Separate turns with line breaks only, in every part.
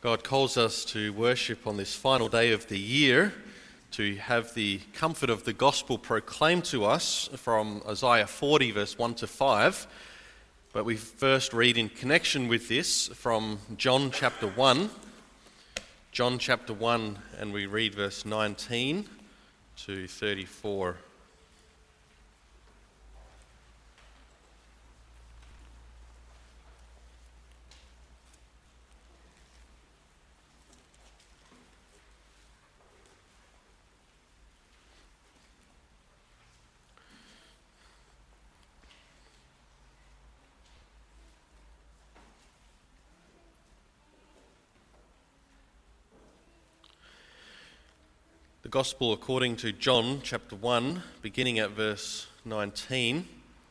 God calls us to worship on this final day of the year, to have the comfort of the gospel proclaimed to us from Isaiah 40 verse 1 to 5. But we first read in connection with this from John chapter 1. John chapter 1, and we read verse 19 to 34. The Gospel according to John chapter 1, beginning at verse 19.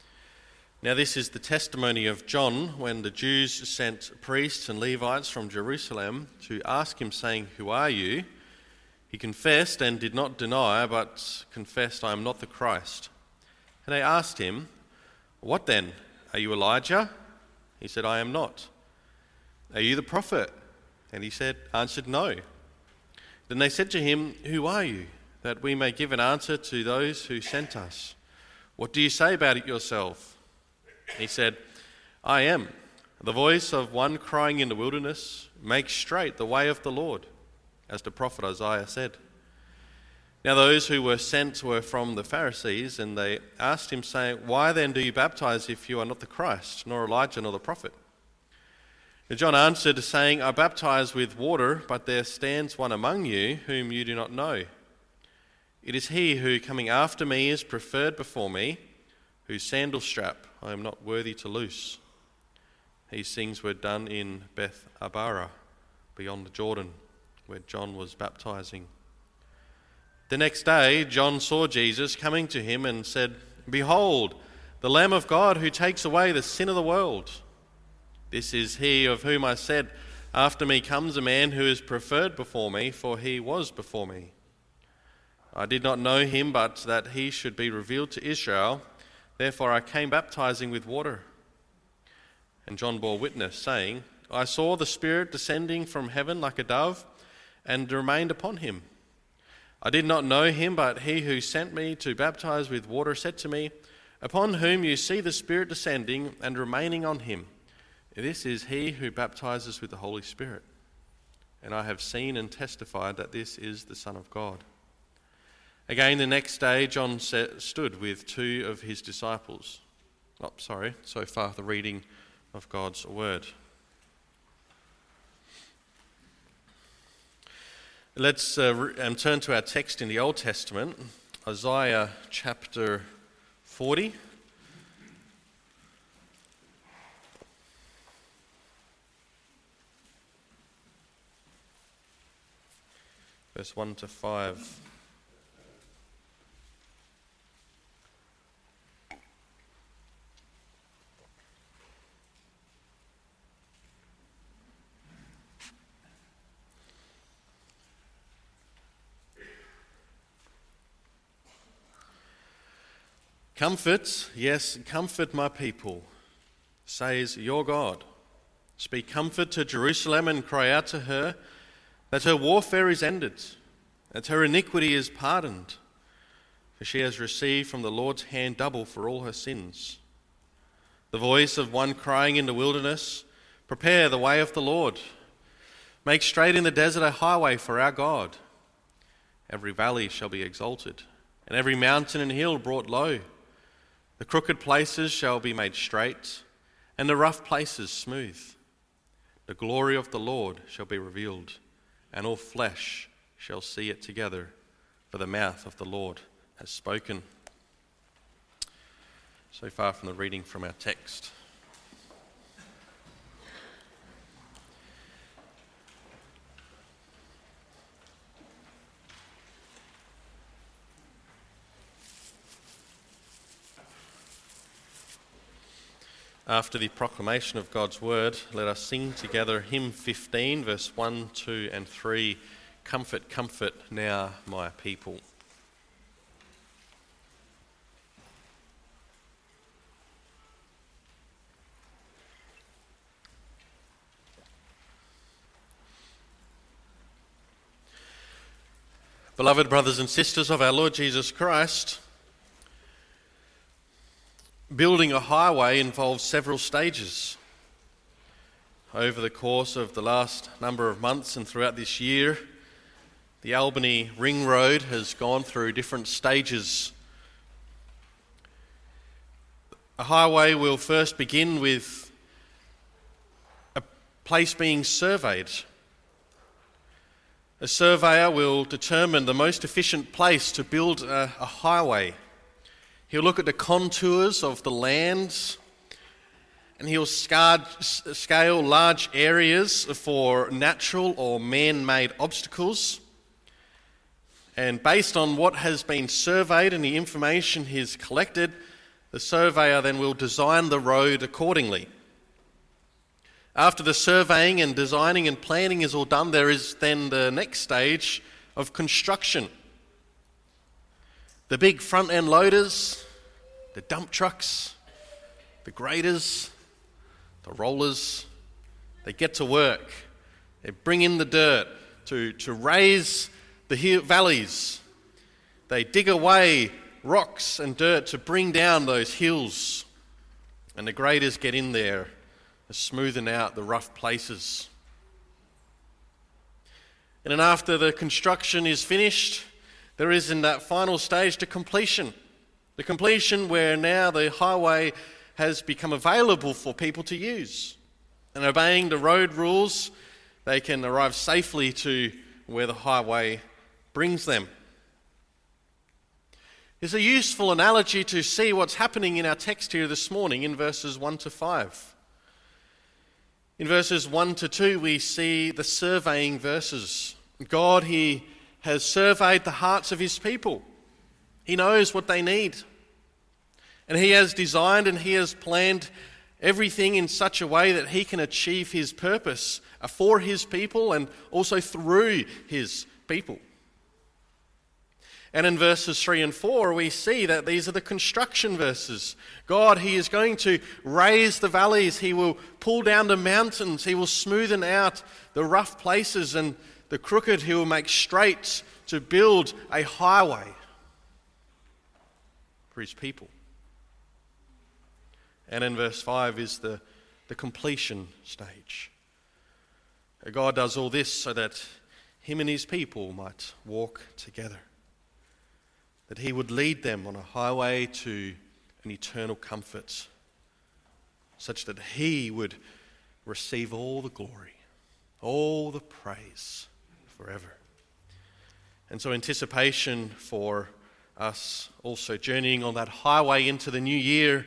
Now this is the testimony of John when the Jews sent priests and Levites from Jerusalem to ask him, saying, "Who are you?" He confessed and did not deny, but confessed, "I am not the Christ." And they asked him, "What then? Are you Elijah?" He said, "I am not." "Are you the prophet?" And he answered, "No." Then they said to him, "Who are you? That we may give an answer to those who sent us. What do you say about it yourself?" He said, "I am the voice of one crying in the wilderness, 'Make straight the way of the Lord,' as the prophet Isaiah said." Now those who were sent were from the Pharisees, and they asked him, saying, "Why then do you baptize if you are not the Christ, nor Elijah, nor the prophet?" And John answered, saying, "I baptize with water, but there stands one among you whom you do not know. It is he who, coming after me, is preferred before me, whose sandal strap I am not worthy to loose." These things were done in Beth Abara, beyond the Jordan, where John was baptizing. The next day, John saw Jesus coming to him and said, "Behold, the Lamb of God who takes away the sin of the world. This is he of whom I said, 'After me comes a man who is preferred before me, for he was before me.' I did not know him, but that he should be revealed to Israel. Therefore I came baptizing with water." And John bore witness, saying, "I saw the Spirit descending from heaven like a dove, and remained upon him. I did not know him, but he who sent me to baptize with water said to me, 'Upon whom you see the Spirit descending and remaining on him, this is he who baptizes with the Holy Spirit.' And I have seen and testified that this is the Son of God." Again the next day John stood with two of his disciples. So far the reading of God's word. Let's turn to our text in the Old Testament, Isaiah chapter 40. Verse 1 to 5. "Comfort, yes, comfort my people, says your God. Speak comfort to Jerusalem and cry out to her that her warfare is ended, that her iniquity is pardoned, for she has received from the Lord's hand double for all her sins. The voice of one crying in the wilderness, 'Prepare the way of the Lord. Make straight in the desert a highway for our God. Every valley shall be exalted, and every mountain and hill brought low. The crooked places shall be made straight, and the rough places smooth. The glory of the Lord shall be revealed, and all flesh shall see it together, for the mouth of the Lord has spoken." So far from the reading from our text. After the proclamation of God's word, let us sing together hymn 15, verse 1, 2 and 3, "Comfort, comfort now my people." Beloved brothers and sisters of our Lord Jesus Christ, building a highway involves several stages. Over the course of the last number of months and throughout this year, the Albany Ring Road has gone through different stages. A highway will first begin with a place being surveyed. A surveyor will determine the most efficient place to build a highway. He'll look at the contours of the land, and he'll scale large areas for natural or man-made obstacles. And based on what has been surveyed and the information he's collected, the surveyor then will design the road accordingly. After the surveying and designing and planning is all done, there is then the next stage of construction. The big front-end loaders, the dump trucks, the graders, the rollers, they get to work. They bring in the dirt to raise the valleys. They dig away rocks and dirt to bring down those hills. And the graders get in there, smoothing out the rough places. And then after the construction is finished, there is in that final stage the completion. The completion where now the highway has become available for people to use. And obeying the road rules, they can arrive safely to where the highway brings them. It's a useful analogy to see what's happening in our text here this morning in verses 1 to 5. In verses 1 to 2, we see the surveying verses. God, He has surveyed the hearts of His people. He knows what they need. And He has designed and He has planned everything in such a way that He can achieve His purpose for His people and also through His people. And in verses 3 and 4, we see that these are the construction verses. God, He is going to raise the valleys. He will pull down the mountains. He will smoothen out the rough places, and the crooked He will make straight to build a highway for His people. And in verse 5 is the completion stage. God does all this so that Him and His people might walk together. That He would lead them on a highway to an eternal comfort, such that He would receive all the glory, all the praise forever. And so anticipation for us also journeying on that highway into the new year,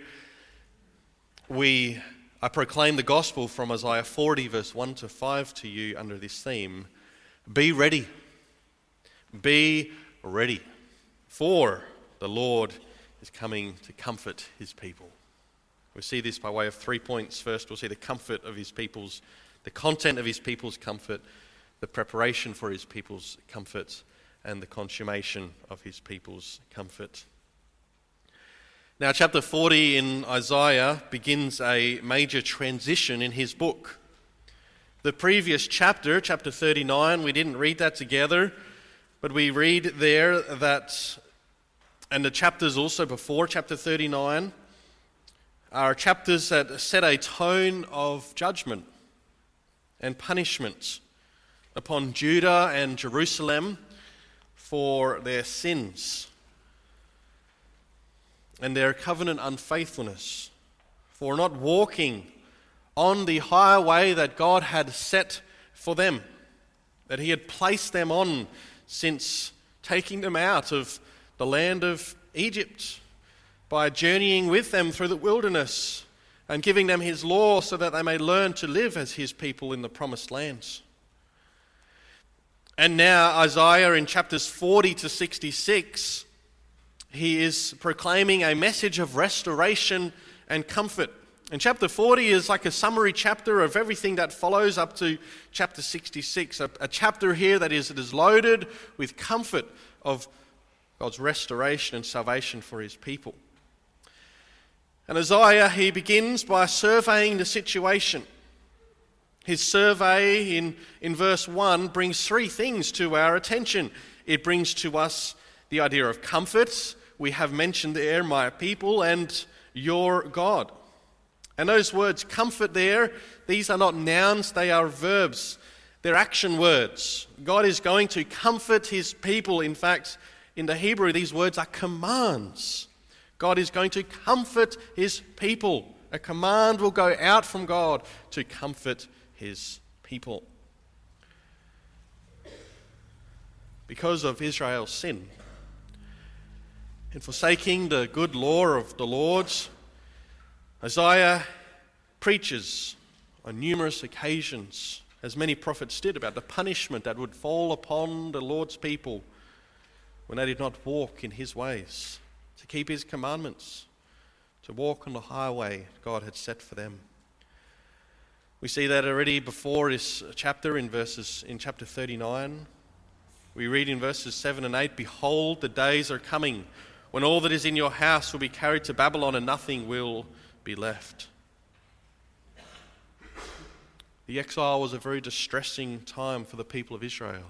I proclaim the gospel from Isaiah 40 verse 1 to 5 to you under this theme. Be ready. Be ready. For the Lord is coming to comfort His people. We see this by way of 3 points. First, we'll see the comfort of His people's, the content of His people's comfort, the preparation for His people's comfort, and the consummation of His people's comfort. Now, chapter 40 in Isaiah begins a major transition in his book. The previous chapter, chapter 39, we didn't read that together, but we read there that, and the chapters also before chapter 39, are chapters that set a tone of judgment and punishment upon Judah and Jerusalem for their sins and their covenant unfaithfulness, for not walking on the highway that God had set for them, that He had placed them on since taking them out of the land of Egypt, by journeying with them through the wilderness and giving them His law so that they may learn to live as His people in the promised lands. And now Isaiah in chapters 40 to 66, he is proclaiming a message of restoration and comfort. And chapter 40 is like a summary chapter of everything that follows up to chapter 66, a chapter here that is loaded with comfort of God's restoration and salvation for His people. And Isaiah, he begins by surveying the situation. His survey in verse 1 brings three things to our attention. It brings to us the idea of comfort. We have mentioned there, my people and your God. And those words, comfort there, these are not nouns, they are verbs. They're action words. God is going to comfort his people. In fact, in the Hebrew, these words are commands. God is going to comfort his people. A command will go out from God to comfort his people. Because of Israel's sin and forsaking the good law of the Lord, Isaiah preaches on numerous occasions, as many prophets did, about the punishment that would fall upon the Lord's people when they did not walk in his ways, to keep his commandments, to walk on the highway God had set for them. We see that already before this chapter in chapter 39. We read in verses 7 and 8, "Behold, the days are coming when all that is in your house will be carried to Babylon and nothing will be left." The exile was a very distressing time for the people of Israel.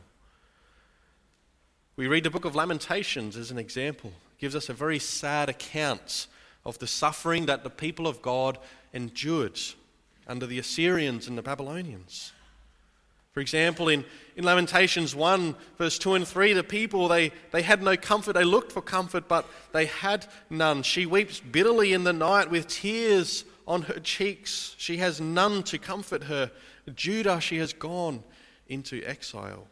We read the book of Lamentations as an example. It gives us a very sad account of the suffering that the people of God endured under the Assyrians and the Babylonians. For example, in Lamentations 1, verse 2 and 3, the people, they had no comfort. They looked for comfort, but they had none. She weeps bitterly in the night with tears on her cheeks. She has none to comfort her. Judah, she has gone into exile.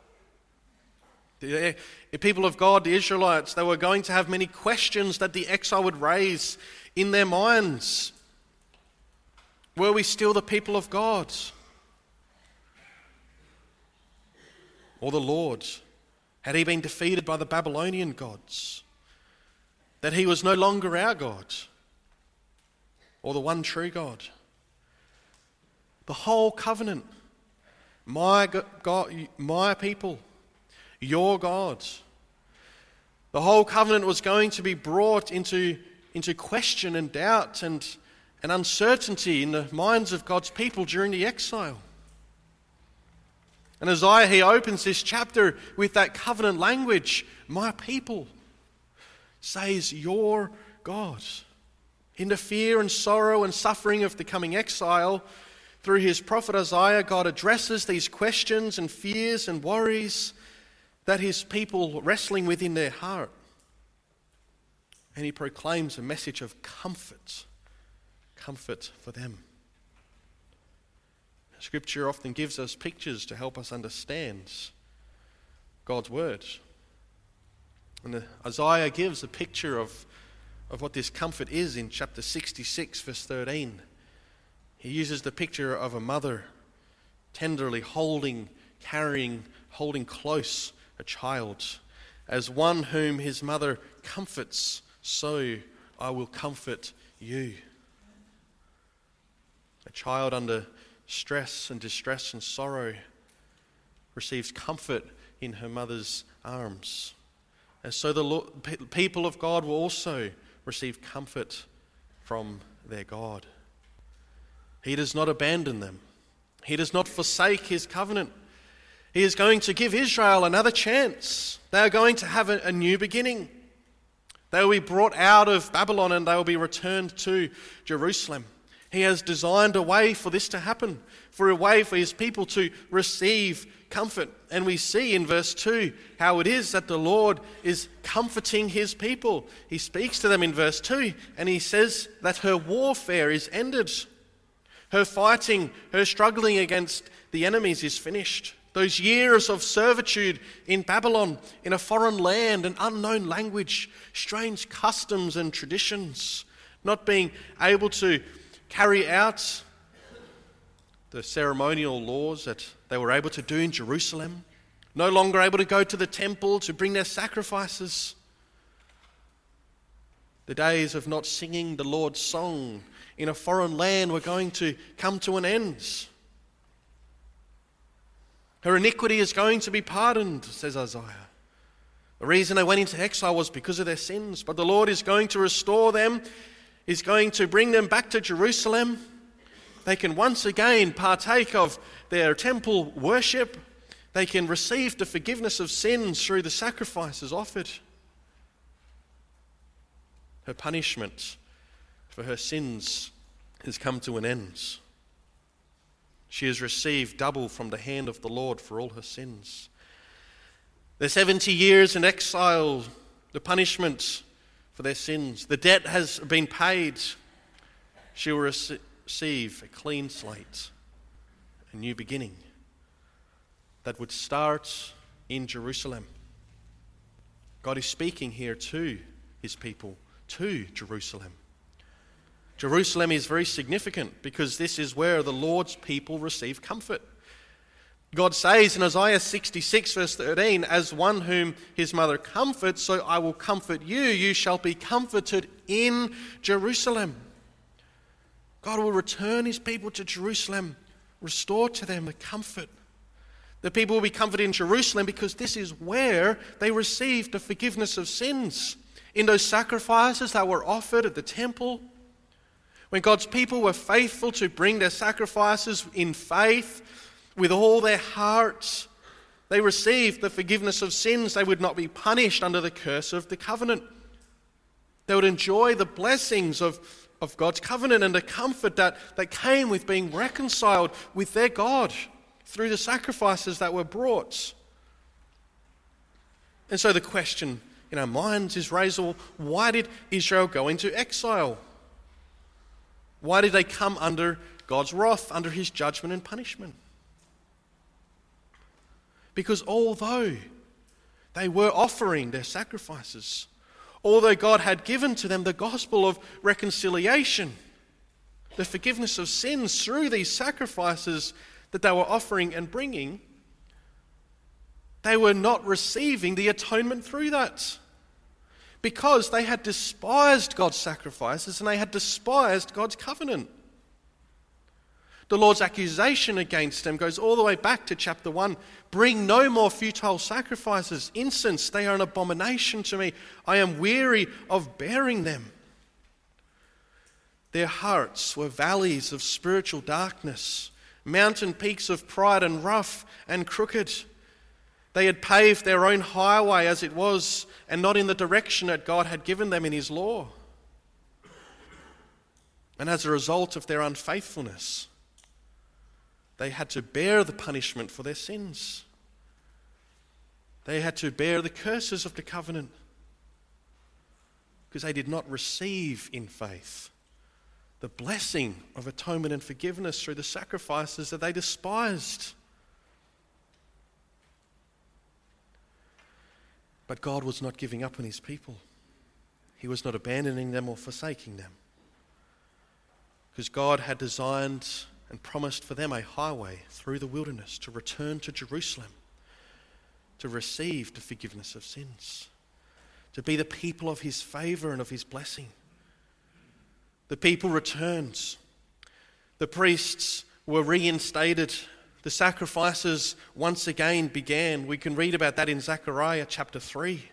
The people of God, the Israelites, they were going to have many questions that the exile would raise in their minds. Were we still the people of God? Or the Lord? Had he been defeated by the Babylonian gods? That he was no longer our God? Or the one true God? The whole covenant, my God, my people, your God. The whole covenant was going to be brought into question and doubt and uncertainty in the minds of God's people during the exile. And Isaiah, he opens this chapter with that covenant language. My people, says your God. In the fear and sorrow and suffering of the coming exile, through his prophet Isaiah, God addresses these questions and fears and worries that his people wrestling with in their heart. And he proclaims a message of comfort for them. Scripture often gives us pictures to help us understand God's word. And Isaiah gives a picture of what this comfort is in chapter 66, verse 13. He uses the picture of a mother tenderly holding close a child. As one whom his mother comforts, so I will comfort you. A child under stress and distress and sorrow receives comfort in her mother's arms. And so the people of God will also receive comfort from their God. He does not abandon them. He does not forsake his covenant. He is going to give Israel another chance. They are going to have a new beginning. They will be brought out of Babylon and they will be returned to Jerusalem. He has designed a way for this to happen, for a way for his people to receive comfort. And we see in verse 2 how it is that the Lord is comforting his people. He speaks to them in verse 2 and he says that her warfare is ended. Her fighting, her struggling against the enemies is finished. Those years of servitude in Babylon, in a foreign land, an unknown language, strange customs and traditions, not being able to carry out the ceremonial laws that they were able to do in Jerusalem, no longer able to go to the temple to bring their sacrifices. The days of not singing the Lord's song in a foreign land were going to come to an end. Her iniquity is going to be pardoned, says Isaiah. The reason they went into exile was because of their sins, but the Lord is going to restore them, is going to bring them back to Jerusalem. They can once again partake of their temple worship. They can receive the forgiveness of sins through the sacrifices offered. Her punishment for her sins has come to an end. She has received double from the hand of the Lord for all her sins. The 70 years in exile, the punishment for their sins, the debt has been paid. She will receive a clean slate, a new beginning that would start in Jerusalem. God is speaking here to his people, to Jerusalem. Jerusalem is very significant because this is where the Lord's people receive comfort. God says in Isaiah 66 verse 13, "As one whom his mother comforts, so I will comfort you. You shall be comforted in Jerusalem." God will return his people to Jerusalem, restore to them the comfort. The people will be comforted in Jerusalem because this is where they received the forgiveness of sins. In those sacrifices that were offered at the temple, when God's people were faithful to bring their sacrifices in faith with all their hearts, they received the forgiveness of sins. They would not be punished under the curse of the covenant. They would enjoy the blessings of God's covenant and the comfort that came with being reconciled with their God through the sacrifices that were brought. And so the question in our minds is raised, well, why did Israel go into exile? Why did they come under God's wrath, under his judgment and punishment? Because although they were offering their sacrifices, although God had given to them the gospel of reconciliation, the forgiveness of sins through these sacrifices that they were offering and bringing, they were not receiving the atonement through that. Because they had despised God's sacrifices and they had despised God's covenant. The Lord's accusation against them goes all the way back to chapter 1. "Bring no more futile sacrifices. Incense, they are an abomination to me. I am weary of bearing them." Their hearts were valleys of spiritual darkness, mountain peaks of pride and rough and crooked. They had paved their own highway as it was, and not in the direction that God had given them in his law. And as a result of their unfaithfulness, they had to bear the punishment for their sins. They had to bear the curses of the covenant because they did not receive in faith the blessing of atonement and forgiveness through the sacrifices that they despised. But God was not giving up on his people. He was not abandoning them or forsaking them. Because God had designed and promised for them a highway through the wilderness to return to Jerusalem, to receive the forgiveness of sins, to be the people of his favor and of his blessing. The people returned. The priests were reinstated. The sacrifices once again began. We can read about that in Zechariah chapter 3.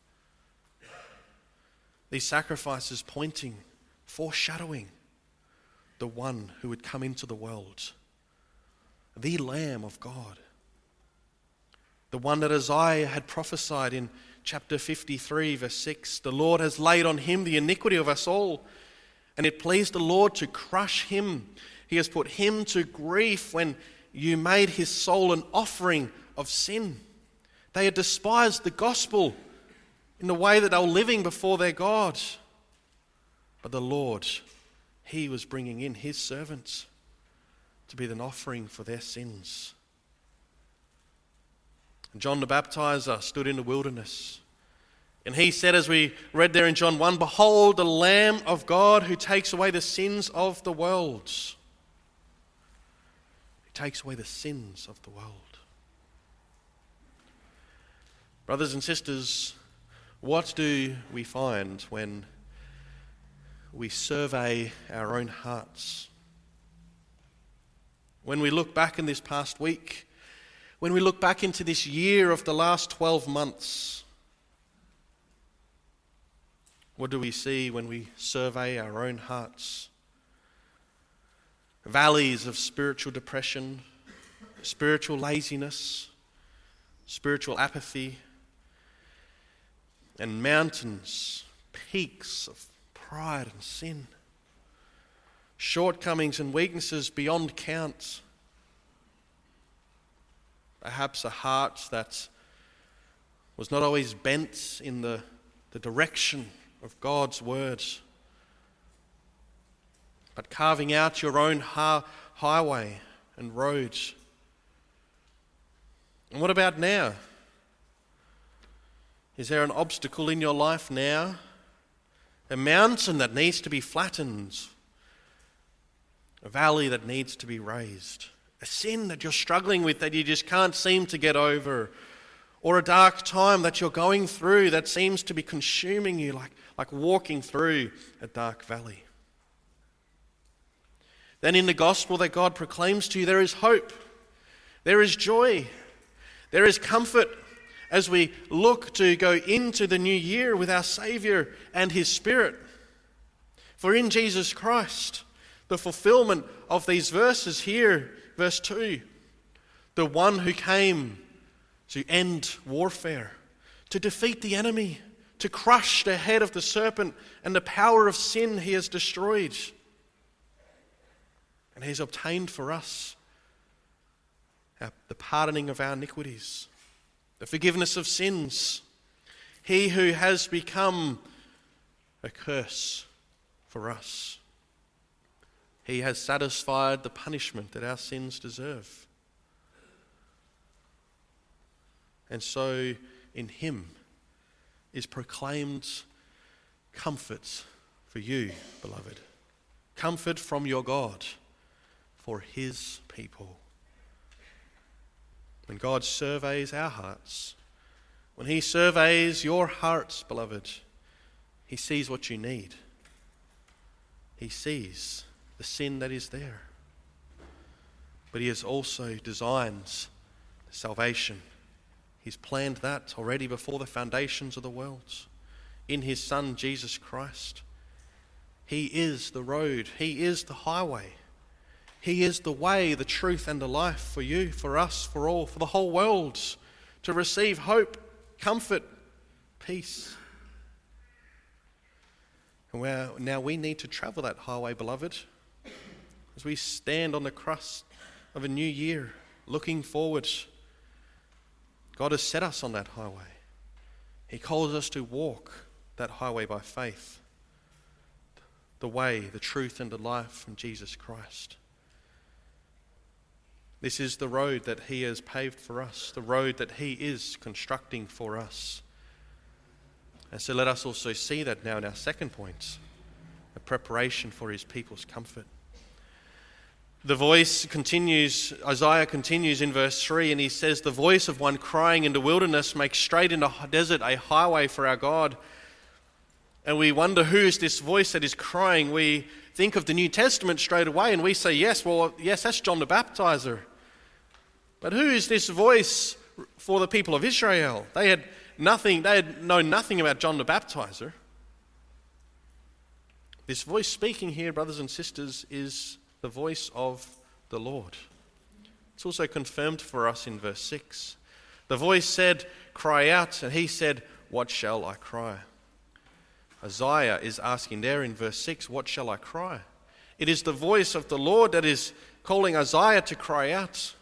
These sacrifices pointing, foreshadowing the one who would come into the world, the Lamb of God, the one that Isaiah had prophesied in chapter 53 verse 6. "The Lord has laid on him the iniquity of us all, and it pleased the Lord to crush him. He has put him to grief when you made his soul an offering of sin." They had despised the gospel in the way that they were living before their God. But the Lord, he was bringing in his servants to be an offering for their sins. And John the Baptizer stood in the wilderness. And he said, as we read there in John 1, "Behold the Lamb of God who takes away the sins of the world." Takes away the sins of the world. Brothers and sisters, what do we find when we survey our own hearts? When we look back in this past week, when we look back into this year of the last 12 months, what do we see when we survey our own hearts? Valleys of spiritual depression, spiritual laziness, spiritual apathy, and mountains, peaks of pride and sin, shortcomings and weaknesses beyond count. Perhaps a heart that was not always bent in the direction of God's words, but carving out your own highway and roads. And what about now? Is there an obstacle in your life now? A mountain that needs to be flattened? A valley that needs to be raised? A sin that you're struggling with that you just can't seem to get over? Or a dark time that you're going through that seems to be consuming you like walking through a dark valley? Then in the gospel that God proclaims to you, there is hope, there is joy, there is comfort as we look to go into the new year with our Saviour and His Spirit. For in Jesus Christ, the fulfillment of these verses here, verse 2, the one who came to end warfare, to defeat the enemy, to crush the head of the serpent and the power of sin He has destroyed. And He's obtained for us the pardoning of our iniquities, the forgiveness of sins. He who has become a curse for us. He has satisfied the punishment that our sins deserve. And so in Him is proclaimed comfort for you, beloved. Comfort from your God for His people. When God surveys our hearts, when He surveys your hearts, beloved, He sees what you need. He sees the sin that is there. But He has also designed salvation. He's planned that already before the foundations of the world. In His Son, Jesus Christ. He is the road. He is the highway. He is the way, the truth, and the life for you, for us, for all, for the whole world, to receive hope, comfort, peace. And now we need to travel that highway, beloved, as we stand on the crust of a new year, looking forward. God has set us on that highway. He calls us to walk that highway by faith. The way, the truth, and the life from Jesus Christ. This is the road that He has paved for us, the road that He is constructing for us. And so let us also see that now in our second point, a preparation for His people's comfort. The voice continues, Isaiah continues in verse 3, and he says, the voice of one crying in the wilderness, make straight in the desert a highway for our God. And we wonder, who is this voice that is crying? We think of the New Testament straight away and we say, yes, that's John the Baptizer. But who is this voice for the people of Israel? They had known nothing about John the Baptizer. This voice speaking here, brothers and sisters, is the voice of the Lord. It's also confirmed for us in verse 6. The voice said, cry out, and He said, what shall I cry? Isaiah is asking there in verse 6, what shall I cry? It is the voice of the Lord that is calling Isaiah to cry out.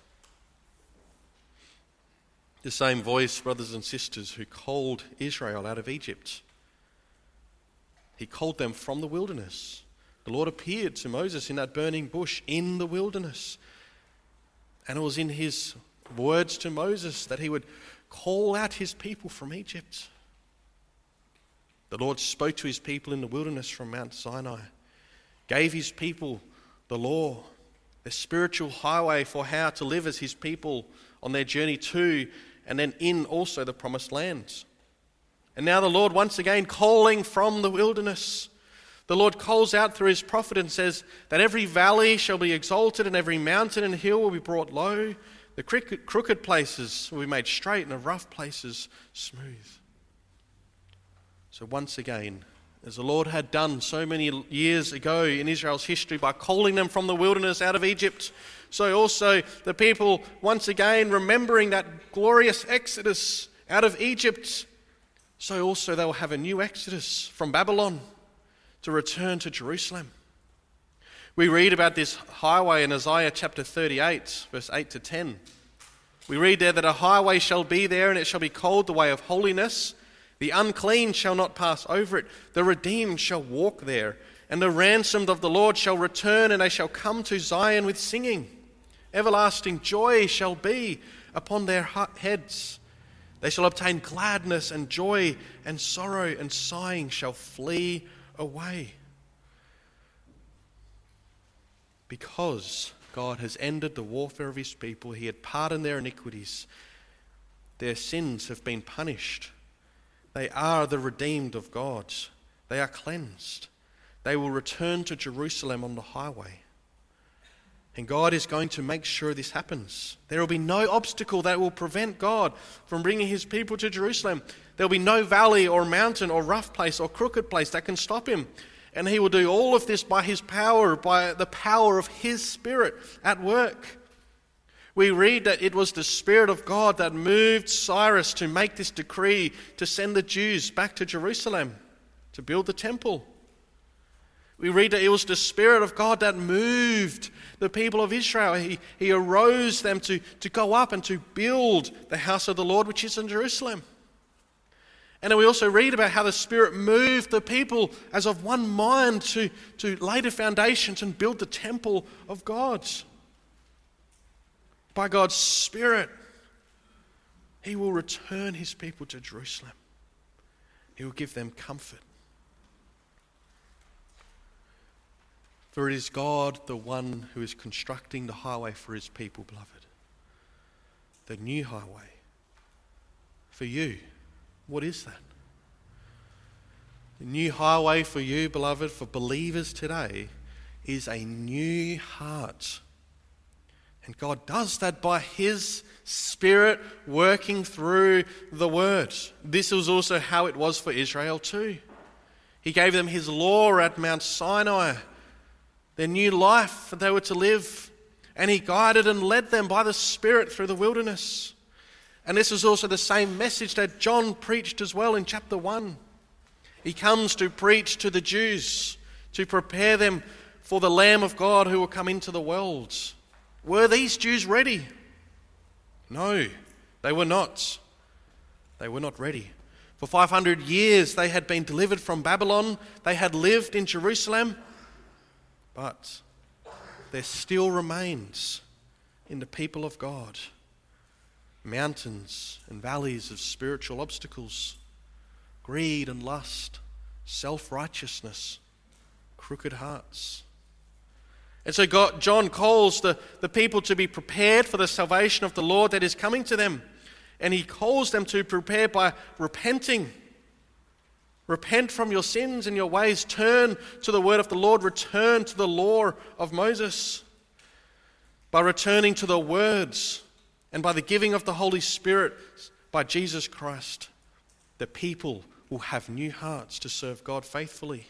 The same voice, brothers and sisters, who called Israel out of Egypt. He called them from the wilderness. The Lord appeared to Moses in that burning bush in the wilderness. And it was in His words to Moses that He would call out His people from Egypt. The Lord spoke to His people in the wilderness from Mount Sinai, gave His people the law, the spiritual highway for how to live as His people on their journey to and then in also the promised land. And now the Lord once again calling from the wilderness. The Lord calls out through His prophet and says that every valley shall be exalted and every mountain and hill will be brought low. The crooked places will be made straight and the rough places smooth. So once again, as the Lord had done so many years ago in Israel's history by calling them from the wilderness out of Egypt, so also the people once again remembering that glorious exodus out of Egypt, so also they will have a new exodus from Babylon to return to Jerusalem. We read about this highway in Isaiah chapter 38, verse 8 to 10. We read there that a highway shall be there, and it shall be called the way of holiness. The unclean shall not pass over it. The redeemed shall walk there. And the ransomed of the Lord shall return, and they shall come to Zion with singing. Everlasting joy shall be upon their heads. They shall obtain gladness and joy, and sorrow and sighing shall flee away. Because God has ended the warfare of his people, he had pardoned their iniquities. Their sins have been punished. They are the redeemed of God. They are cleansed. They will return to Jerusalem on the highway. And God is going to make sure this happens. There will be no obstacle that will prevent God from bringing his people to Jerusalem. There will be no valley or mountain or rough place or crooked place that can stop him. And he will do all of this by his power, by the power of his Spirit at work. We read that it was the Spirit of God that moved Cyrus to make this decree to send the Jews back to Jerusalem to build the temple. We read that it was the Spirit of God that moved the people of Israel. He arose them to go up and to build the house of the Lord, which is in Jerusalem. And then we also read about how the Spirit moved the people as of one mind to lay the foundations and build the temple of God. By God's Spirit, he will return his people to Jerusalem. He will give them comfort. For it is God, the one who is constructing the highway for his people, beloved. The new highway for you. What is that? The new highway for you, beloved, for believers today, is a new heart. And God does that by his Spirit working through the Word. This was also how it was for Israel too. He gave them his law at Mount Sinai, their new life that they were to live. And he guided and led them by the Spirit through the wilderness. And this is also the same message that John preached as well in chapter 1. He comes to preach to the Jews, to prepare them for the Lamb of God who will come into the world. Were these Jews ready? No, they were not. They were not ready. For 500 years they had been delivered from Babylon. They had lived in Jerusalem. But there still remains in the people of God mountains and valleys of spiritual obstacles, greed and lust, self-righteousness, crooked hearts. And so John calls the people to be prepared for the salvation of the Lord that is coming to them. And he calls them to prepare by repenting. Repent from your sins and your ways. Turn to the word of the Lord. Return to the law of Moses. By returning to the words and by the giving of the Holy Spirit by Jesus Christ, the people will have new hearts to serve God faithfully.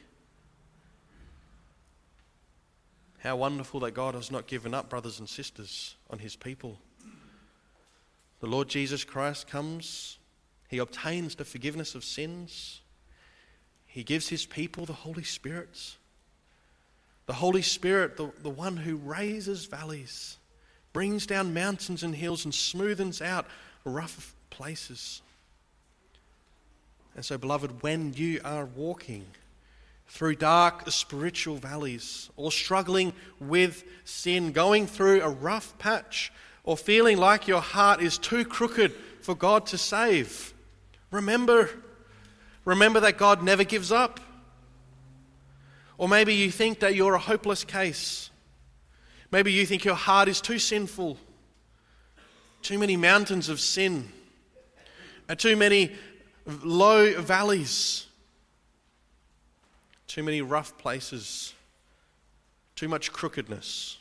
How wonderful that God has not given up, brothers and sisters, on his people. The Lord Jesus Christ comes. He obtains the forgiveness of sins. He gives his people the Holy Spirit. The Holy Spirit, the one who raises valleys, brings down mountains and hills and smoothens out rough places. And so, beloved, when you are walking through dark spiritual valleys or struggling with sin, going through a rough patch or feeling like your heart is too crooked for God to save, remember that God never gives up. Or maybe you think that you're a hopeless case. Maybe you think your heart is too sinful, too many mountains of sin, and too many low valleys, too many rough places, too much crookedness.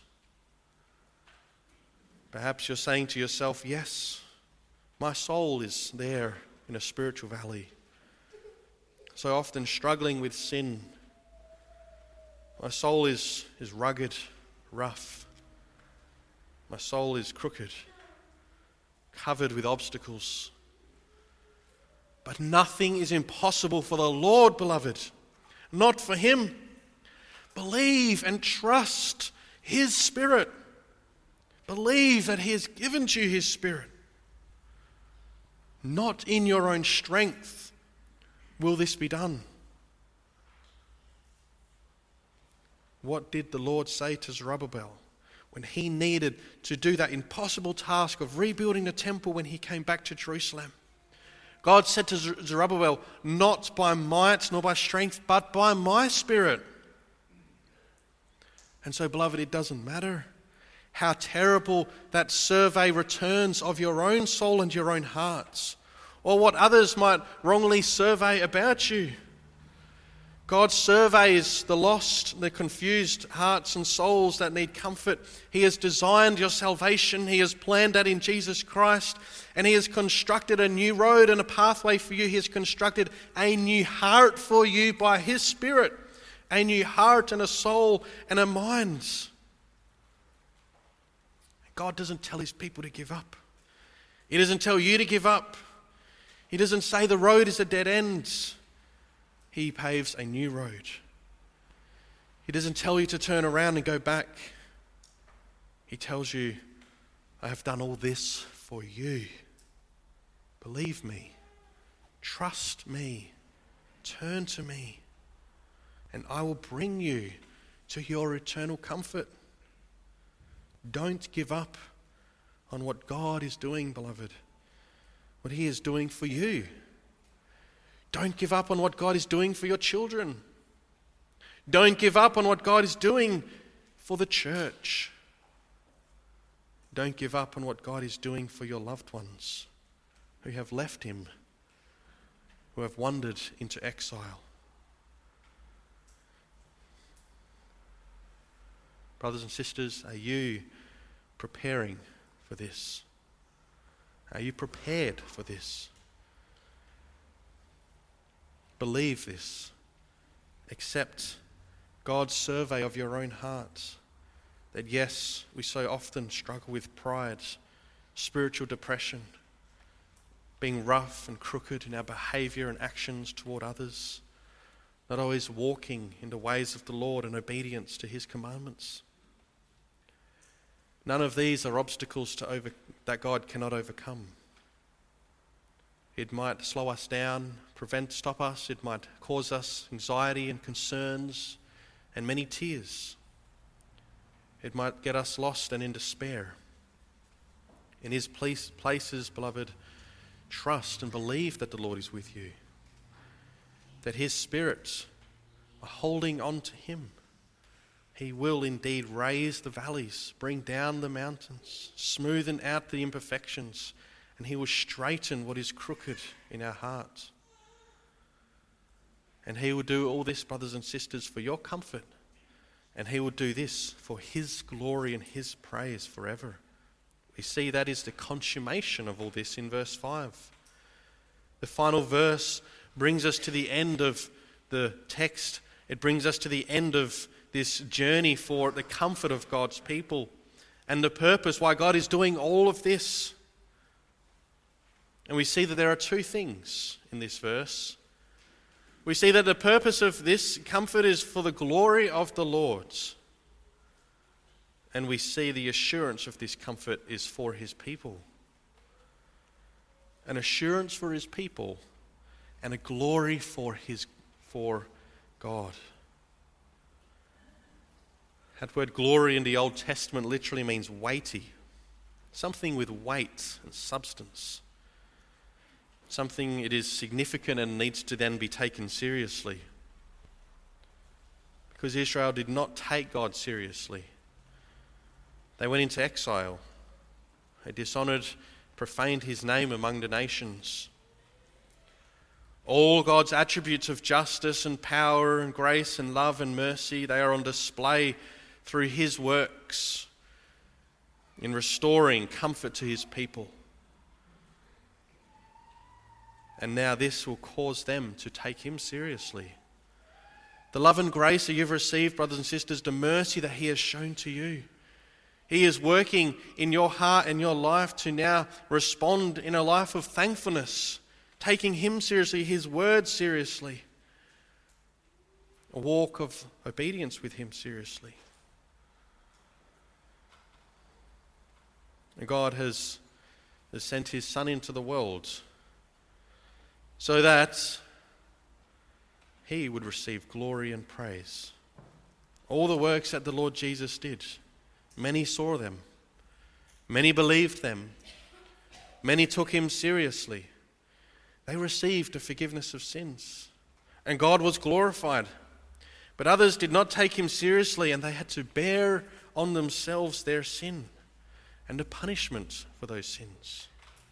Perhaps you're saying to yourself, yes, my soul is there in a spiritual valley. so often struggling with sin. My soul is rugged, rough. My soul is crooked, covered with obstacles. But nothing is impossible for the Lord, beloved. Not for him. Believe and trust his Spirit. Believe that he has given to you his Spirit. Not in your own strength will this be done. What did the Lord say to Zerubbabel when he needed to do that impossible task of rebuilding the temple when he came back to Jerusalem? God said to Zerubbabel, not by might nor by strength, but by my Spirit. And so, beloved, it doesn't matter how terrible that survey returns of your own soul and your own hearts, or what others might wrongly survey about you. God surveys the lost, the confused hearts and souls that need comfort. He has designed your salvation. He has planned that in Jesus Christ. And he has constructed a new road and a pathway for you. He has constructed a new heart for you by his Spirit. A new heart and a soul and a mind. God doesn't tell his people to give up. He doesn't tell you to give up. He doesn't say the road is a dead end. He paves a new road. He doesn't tell you to turn around and go back. He tells you, I have done all this for you. Believe me. Trust me. Turn to me. And I will bring you to your eternal comfort. Don't give up on what God is doing, beloved. What he is doing for you. Don't give up on what God is doing for your children. Don't give up on what God is doing for the church. Don't give up on what God is doing for your loved ones who have left him, who have wandered into exile. Brothers and sisters, are you preparing for this? Are you prepared for this? Believe this. Accept God's survey of your own heart. That yes, we so often struggle with pride, spiritual depression, being rough and crooked in our behavior and actions toward others, not always walking in the ways of the Lord in obedience to his commandments. None of these are obstacles that God cannot overcome. It might slow us down, stop us. It might cause us anxiety and concerns and many tears. It might get us lost and in despair. In his places, beloved, trust and believe that the Lord is with you. That his Spirit are holding on to him. He will indeed raise the valleys, bring down the mountains, smoothen out the imperfections, and he will straighten what is crooked in our hearts. And he will do all this, brothers and sisters, for your comfort. And he will do this for his glory and his praise forever. We see that is the consummation of all this in verse 5. The final verse brings us to the end of the text. It brings us to the end of this journey for the comfort of God's people and the purpose why God is doing all of this. And we see that there are two things in this verse. We see that the purpose of this comfort is for the glory of the Lord. And we see the assurance of this comfort is for his people. An assurance for his people and a glory for God. That word glory in the Old Testament literally means weighty. Something with weight and substance. Something it is significant and needs to then be taken seriously. Because Israel did not take God seriously. They went into exile. They dishonored, profaned his name among the nations. All God's attributes of justice and power and grace and love and mercy, they are on display through his works in restoring comfort to his people. And now this will cause them to take him seriously. The love and grace that you've received, brothers and sisters, the mercy that he has shown to you. He is working in your heart and your life to now respond in a life of thankfulness, taking him seriously, his word seriously. A walk of obedience with him seriously. And God has sent his Son into the world so that he would receive glory and praise. All the works that the Lord Jesus did, many saw them, many believed them, many took him seriously. They received the forgiveness of sins, and God was glorified. But others did not take him seriously, and they had to bear on themselves their sin and the punishment for those sins.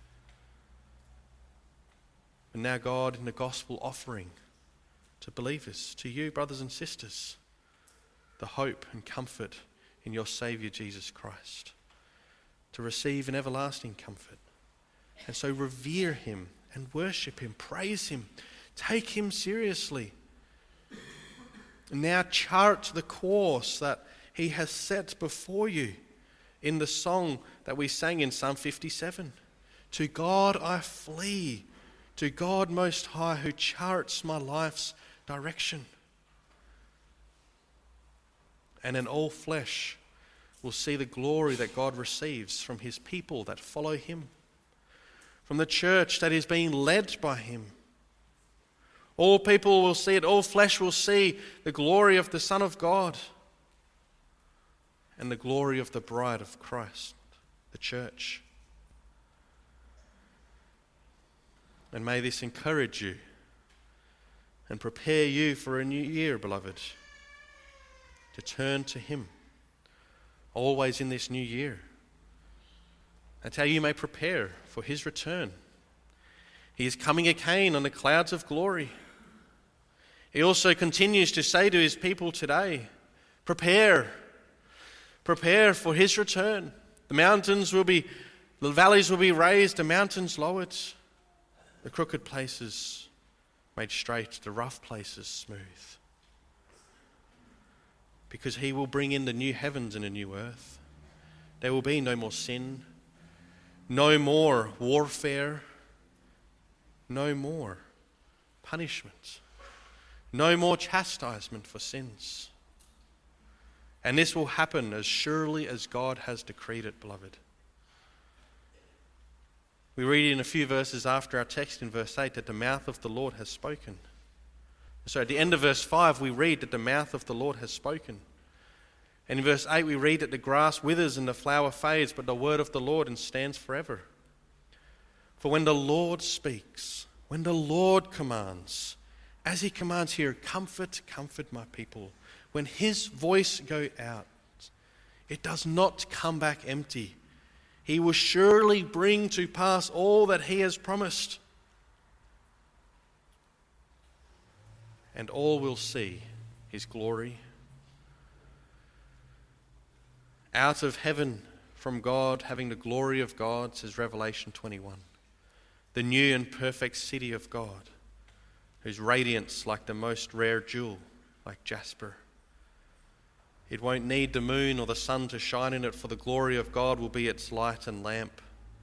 And now God, in the gospel, offering to believers, to you, brothers and sisters, the hope and comfort in your Saviour Jesus Christ, to receive an everlasting comfort. And so revere him and worship him, praise him, take him seriously. And now chart the course that he has set before you in the song that we sang in Psalm 57. To God I flee, to God Most High, who charts my life's direction. And then all flesh will see the glory that God receives from his people that follow him, from the church that is being led by him. All people will see it, all flesh will see the glory of the Son of God and the glory of the bride of Christ, the church. And may this encourage you and prepare you for a new year, beloved, to turn to him always in this new year. That's how you may prepare for his return. He is coming again on the clouds of glory. He also continues to say to his people today, prepare for his return. The valleys will be raised, the mountains lowered, the crooked places made straight, the rough places smooth. Because he will bring in the new heavens and a new earth. There will be no more sin, no more warfare, no more punishment, no more chastisement for sins. And this will happen as surely as God has decreed it, beloved. We read in a few verses after our text in verse 8 that the mouth of the Lord has spoken. So at the end of verse 5 we read that the mouth of the Lord has spoken. And in verse 8 we read that the grass withers and the flower fades, but the word of the Lord stands forever. For when the Lord speaks, when the Lord commands, as he commands here, comfort my people. When his voice goes out, it does not come back empty. He will surely bring to pass all that he has promised. And all will see his glory. Out of heaven from God, having the glory of God, says Revelation 21. The new and perfect city of God, whose radiance like the most rare jewel, like jasper. It won't need the moon or the sun to shine in it, for the glory of God will be its light and lamp.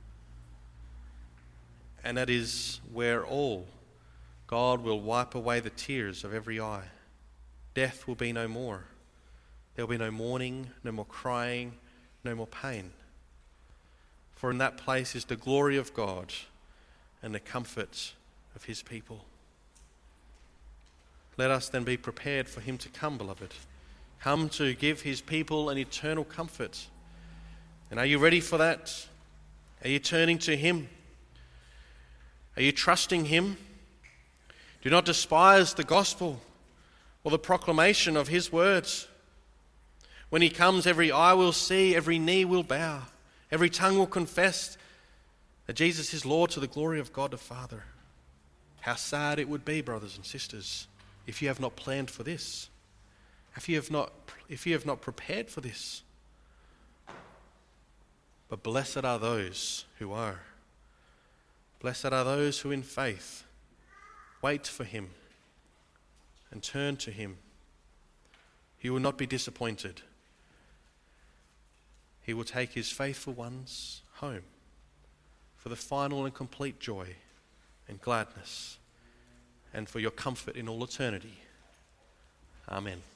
And that is where God will wipe away the tears of every eye. Death will be no more. There will be no mourning, no more crying, no more pain. For in that place is the glory of God and the comfort of his people. Let us then be prepared for him to come, beloved. Come to give his people an eternal comfort. And are you ready for that? Are you turning to him? Are you trusting him? Do not despise the gospel or the proclamation of his words. When he comes, every eye will see, every knee will bow, every tongue will confess that Jesus is Lord, to the glory of God the Father. How sad it would be, brothers and sisters, if you have not planned for this, if you have not prepared for this. But blessed are those who are. Blessed are those who in faith Wait for him and turn to him. He will not be disappointed. He will take his faithful ones home for the final and complete joy and gladness and for your comfort in all eternity. Amen.